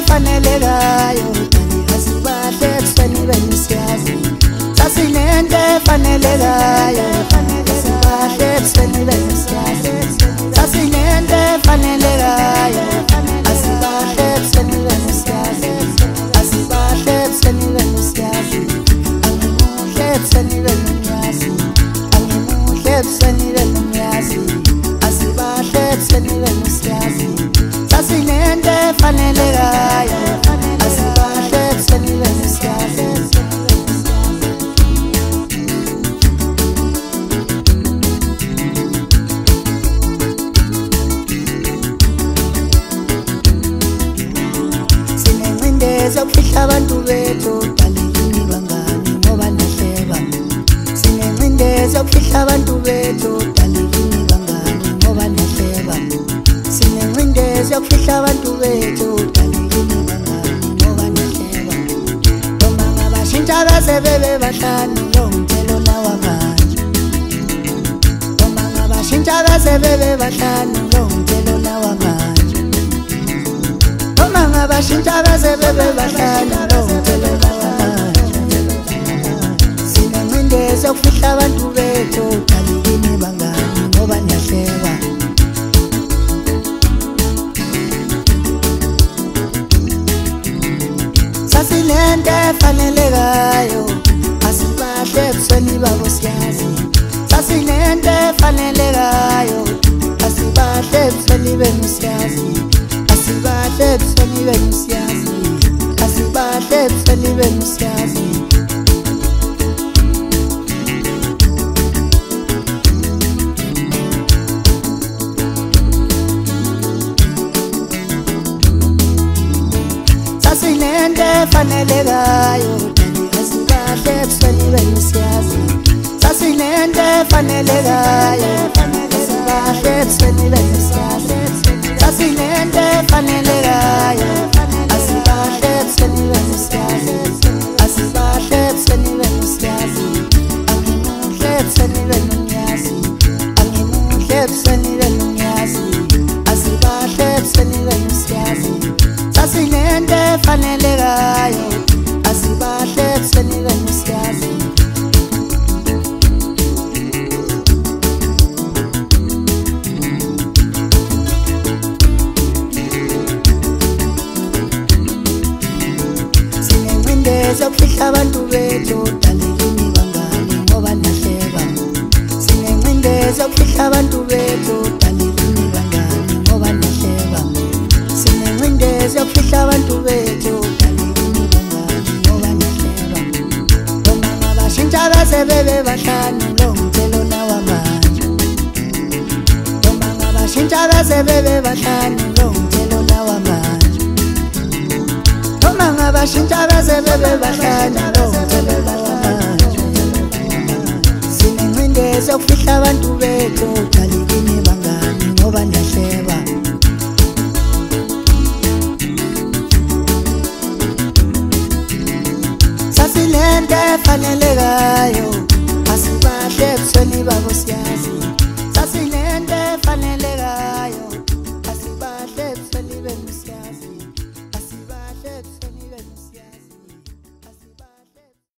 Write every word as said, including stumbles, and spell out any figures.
efanelekayo asibahle ebusweni benu siyazi sasinento efanelekayo asibahle ebusweni benu siyazi sasinento efanelekayo asibahle ebusweni benu siyazi asibahle ebusweni benu siyazi angimuhle ebusweni benu siyazi angimuhle ebusweni benu siyazi asibahle ebusweni benu siyazi sasinento efanelekayo asibahle ebusweni benu siyazi Zokufihla abantu bethu dalekini bangani ngoba nahleba sinencindezi zokufihla abantu bethu dalekini bangani ngoba nahleba sinencindezi zokufihla abantu bethu dalekini bangani ngoba nahleba noma ngabashintsha bese bebe bahlanu lo mthelo nawa manje noma ngabashintsha bese bebe bahlanu lo mthelo nawa manje abashintsha bese bebe bahlala ngomthelo namanje sinencindezi yokufihla abantu bethu dalekini bangani ngoba niyahleba sasinento efanelekayo asibahle ebusweni babo siyazi sasinento efanelekayo asibahle ebusweni benu siyazi asibahle ebusweni benu siyazi asibahle ebusweni benu siyazi sasinento efanelekayo asibahle ebusweni benu siyazi sasinento efanelekayo asibahle ebusweni benu siyazi sasinento efanelekayo asibahle ebusweni benu siyazi asibahle ebusweni benu siyazi angimuhle ebusweni benu siyazi angimuhle ebusweni benu siyazi asibahle ebusweni benu siyazi sasinento efanelekayo asibahle ebusweni benu siyazi zokufihla abantu bethu dalekini bangani ngoba nahleba sinencindezi zokufihla abantu bethu dalekini bangani ngoba nahleba sinencindezi zokufihla abantu bethu dalekini bangani ngoba nahleba noma ngabashintsha bese bebe bahlanu lo mthelo nawa manje noma ngabashintsha bese bebe bahlanu lo mthelo nawa manje noma ngabashintsha bese bebe bahlanu lo mthelo nawa manje sinencindezi yokufihla abantu bethu dalekini bangani ngoba niyahleba sasinento efanelekayo asibahle ebusweni babo siyazi